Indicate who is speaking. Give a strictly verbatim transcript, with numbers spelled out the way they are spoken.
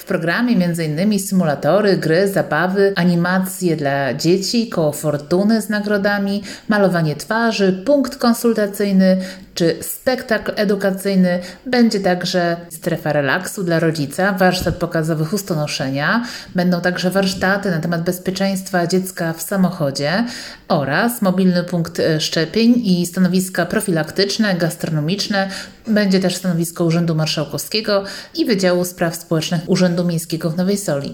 Speaker 1: programie między innymi symulatory, gry, zabawy, animacje dla dzieci, koło fortuny z nagrodami, malowanie twarzy, punkt konsultacyjny czy spektakl edukacyjny. Będzie także strefa relaksu dla rodzica, warsztat pokazowy chustonoszenia. Będą także warsztaty na temat bezpieczeństwa dziecka w samochodzie oraz mobilny punkt szczepień i stanowiska profilaktyczne, gastronomiczne. Będzie też stanowisko Urzędu Marszałkowskiego i Wydziału Spraw Społecznych Urzędu Miejskiego w Nowej Soli.